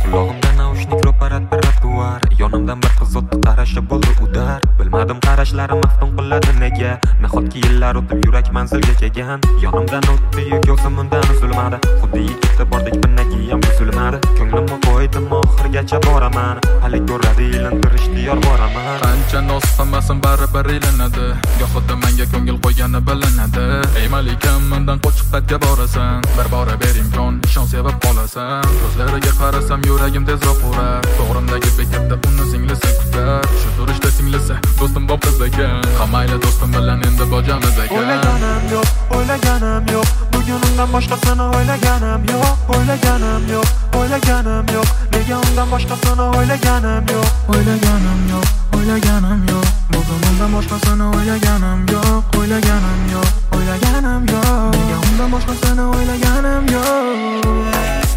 Qulog'imda naushnik ro'parat bir yonimdan bir qiz o'tdi qarashi bo'ldi udar. Bilmadim qarashlari maftun qiladi nega. Nahotki yillar o'tib yurak manzilga kelgan. Yonimdan o'tdi yuk yo'sim undan uzilmadi. Xuddi yigitda bordek binnagi ham buzilmadi. Ko'nglimni qo'ydim oxirgacha boraman. Hali ko'radi ilintirish diyor boraman. Qancha noz qilmasin baribir ilinadi. Gohida menga ko'ngil qo'ygani bilinadi. Ey malikam mendan qochib qaytga borasan. Bir bora ber imkon, ishon sevib qolasan. Ko'zlariga qarasam yuragim tezroq urar. To'g'rimdagi bekatda uni singlisi kutar. Shu turishda singlisi do'stim bob qiz ekan. Qamayli do'stim bilan endi bojamiz ekan. O'ylaganim yo'q, o'ylaganim yo'q. Bugun undan boshqasini o'ylaganim yo'q, o'ylaganim yo'q, o'ylaganim yo'q. Nega undan boshqasini o'ylaganim yo'q, o'ylaganim yo'q, o'ylaganim yo'q. Bugun undan boshqasini o'ylaganim yo'q, o'ylaganim yo'q, o'ylaganim yo'q. Nega undan boshqasini o'ylaganim yo'q.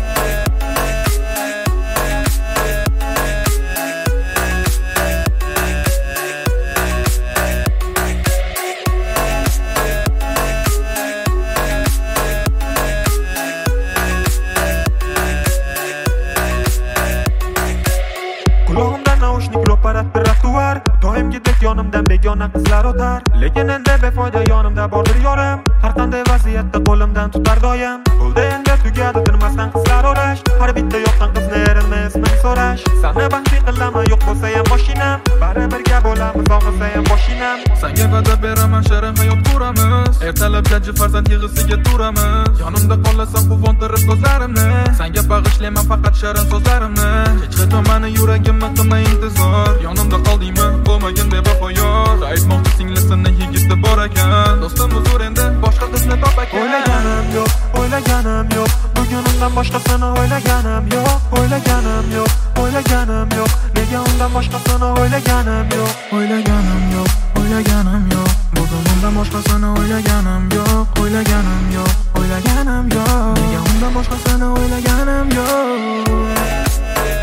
Qulog'imda naushnik ro'parat bir aktuar. Doimgidek yonimdan begona qizlar o'tar. Lekin endi befoyda yonimda bordir yorim. Har qanday vaziyatda qo'limdan tutar doim. Bo'ldi endi tugadi tinmasdan qizlar o'rash. Har bitta yoqqan qizni erinma isming so'rash. Sani baxtli qilaman yo'q bo'lsa ham mashinam. Baribirga bo'lamiz og'isa ham mashinam. Senga va'da beraman shirin hayot quramiz. Ertalab jajji farzand yig'isiga turamiz. Yonimda qolasan quvontirib ko'zlarimni. Senga bag'ishlayman faqat shirin so'zlarimni. Hech qachon meni yuragimni qilma intizor. Yonimda qoldingmi bo'lmagin bevafo yor. Aytmoqchi singlisini yigitda bor ekan. Do'stim uzr endi boshqa qizni top ekan. O'ylaganim yo'q, o'ylaganim yo'q. Bugun undan boshqasini o'ylaganim yo'q, o'ylaganim yo'q, o'ylaganim yo'q. Nega undan boshqasini o'ylaganim yo'q, o'ylaganim yo'q, o'ylaganim yo'q. Bugun undan boshqasini o'ylaganim yo'q, o'ylaganim yo'q, o'ylaganim yo'q. Nega undan boshqasini o'ylaganim yo'q.